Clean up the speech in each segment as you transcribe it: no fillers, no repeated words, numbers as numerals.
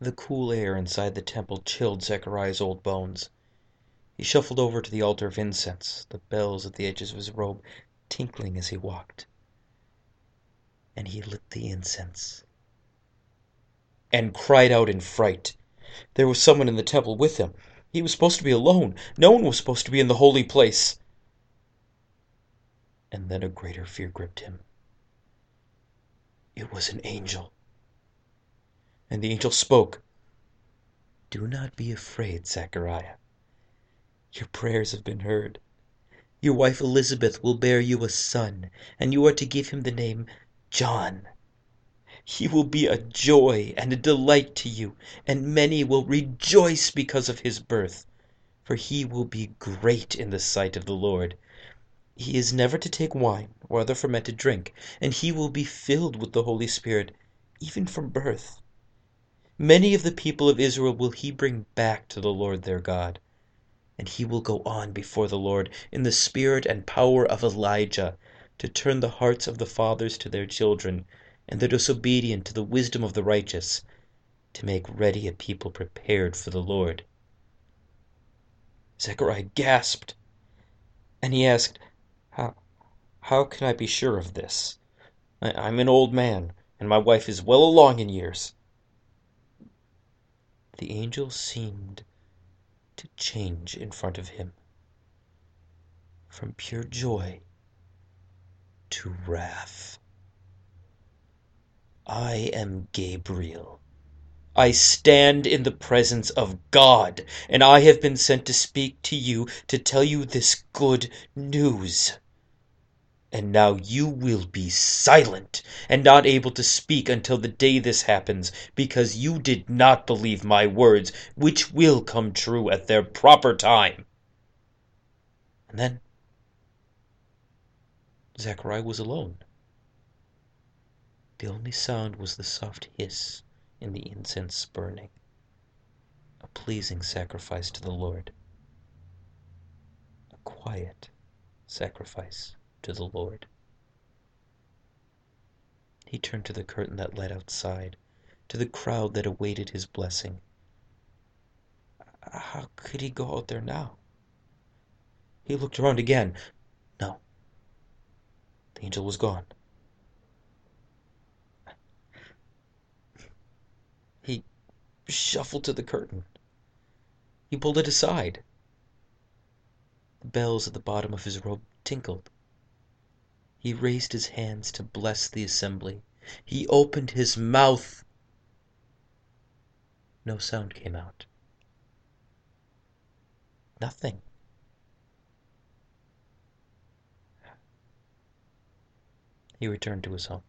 The cool air inside the temple chilled Zechariah's old bones. He shuffled over to the altar of incense, the bells at the edges of his robe tinkling as he walked. And he lit the incense and cried out in fright. There was someone in the temple with him. He was supposed to be alone. No one was supposed to be in the holy place. And then a greater fear gripped him. It was an angel. And the angel spoke. "Do not be afraid, Zechariah. Your prayers have been heard. Your wife Elizabeth will bear you a son, and you are to give him the name John. He will be a joy and a delight to you, and many will rejoice because of his birth, for he will be great in the sight of the Lord. He is never to take wine or other fermented drink, and he will be filled with the Holy Spirit, even from birth. Many of the people of Israel will he bring back to the Lord their God, and he will go on before the Lord in the spirit and power of Elijah, to turn the hearts of the fathers to their children, and the disobedient to the wisdom of the righteous, to make ready a people prepared for the Lord." Zechariah gasped, and he asked, How can I be sure of this? I'm an old man, and my wife is well along in years." The angel seemed to change in front of him, from pure joy to wrath. "I am Gabriel. I stand in the presence of God, and I have been sent to speak to you, to tell you this good news. And now you will be silent and not able to speak until the day this happens, because you did not believe my words, which will come true at their proper time." And then Zechariah was alone. The only sound was the soft hiss in the incense burning, a pleasing sacrifice to the Lord, a quiet sacrifice to the Lord. He turned to the curtain that led outside, to the crowd that awaited his blessing. How could he go out there now? He looked around again. No, the angel was gone. He shuffled to the curtain. He pulled it aside. The bells at the bottom of his robe tinkled. He raised his hands to bless the assembly. He opened his mouth. No sound came out. Nothing. He returned to his home.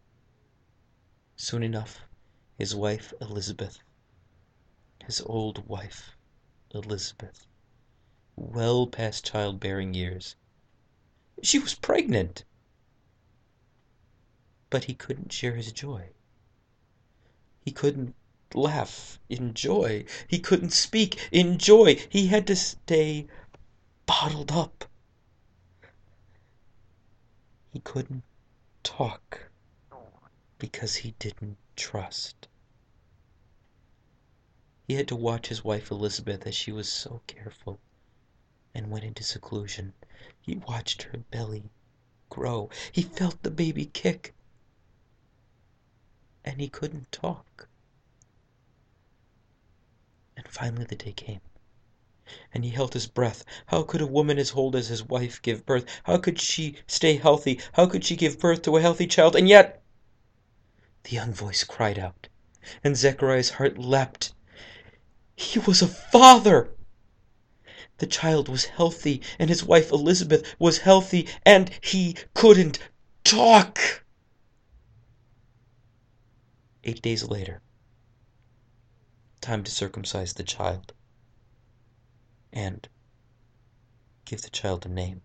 Soon enough, his wife Elizabeth, his old wife Elizabeth, well past childbearing years, she was pregnant. But he couldn't share his joy. He couldn't laugh in joy. He couldn't speak in joy. He had to stay bottled up. He couldn't talk because he didn't trust. He had to watch his wife Elizabeth as she was so careful and went into seclusion. He watched her belly grow. He felt the baby kick. And he couldn't talk. And finally the day came, and he held his breath. How could a woman as old as his wife give birth? How could she stay healthy? How could she give birth to a healthy child? And yet the young voice cried out, and Zechariah's heart leapt. He was a father! The child was healthy, and his wife Elizabeth was healthy, and he couldn't talk! 8 days later, time to circumcise the child and give the child a name.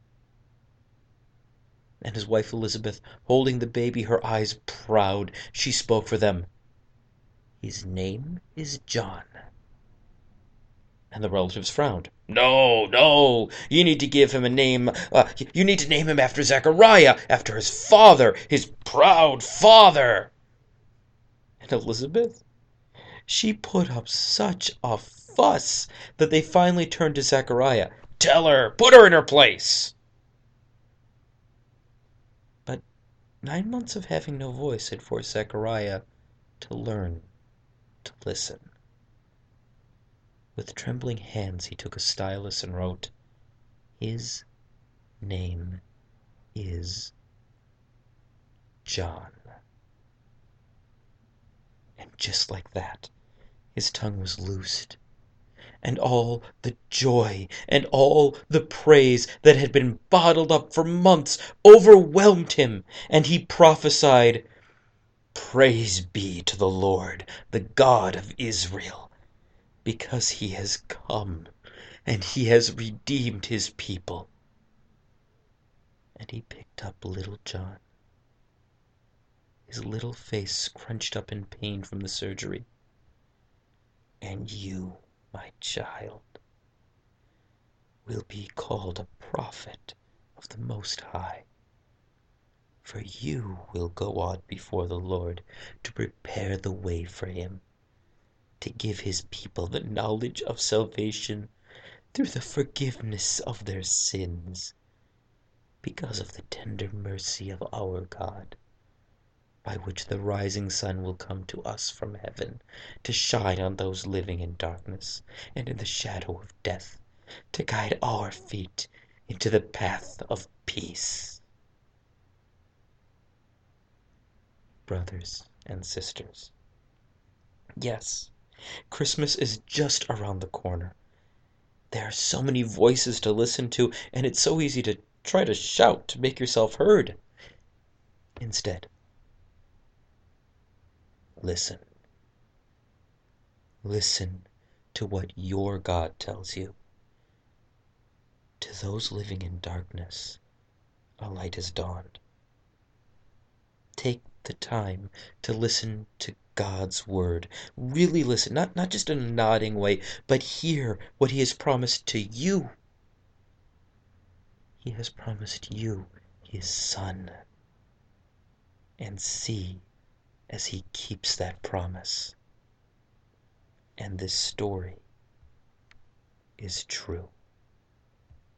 And his wife Elizabeth, holding the baby, her eyes proud, she spoke for them. "His name is John." And the relatives frowned. "No, no, you need to give him a name. You need to name him after Zechariah, after his father, his proud father." And Elizabeth? She put up such a fuss that they finally turned to Zechariah. "Tell her! Put her in her place!" But 9 months of having no voice had forced Zechariah to learn to listen. With trembling hands he took a stylus and wrote, "His name is John." And just like that, his tongue was loosed, and all the joy and all the praise that had been bottled up for months overwhelmed him, and he prophesied, "Praise be to the Lord, the God of Israel, because he has come and he has redeemed his people." And he picked up little John, his little face scrunched up in pain from the surgery. "And you, my child, will be called a prophet of the Most High, for you will go on before the Lord to prepare the way for him, to give his people the knowledge of salvation through the forgiveness of their sins, because of the tender mercy of our God, by which the rising sun will come to us from heaven, to shine on those living in darkness and in the shadow of death, to guide our feet into the path of peace." Brothers and sisters, yes, Christmas is just around the corner. There are so many voices to listen to, and it's so easy to try to shout to make yourself heard. Instead, listen. Listen to what your God tells you. To those living in darkness, a light has dawned. Take the time to listen to God's word. Really listen, not just in a nodding way, but hear what he has promised to you. He has promised you his Son. And see as he keeps that promise. And this story is true.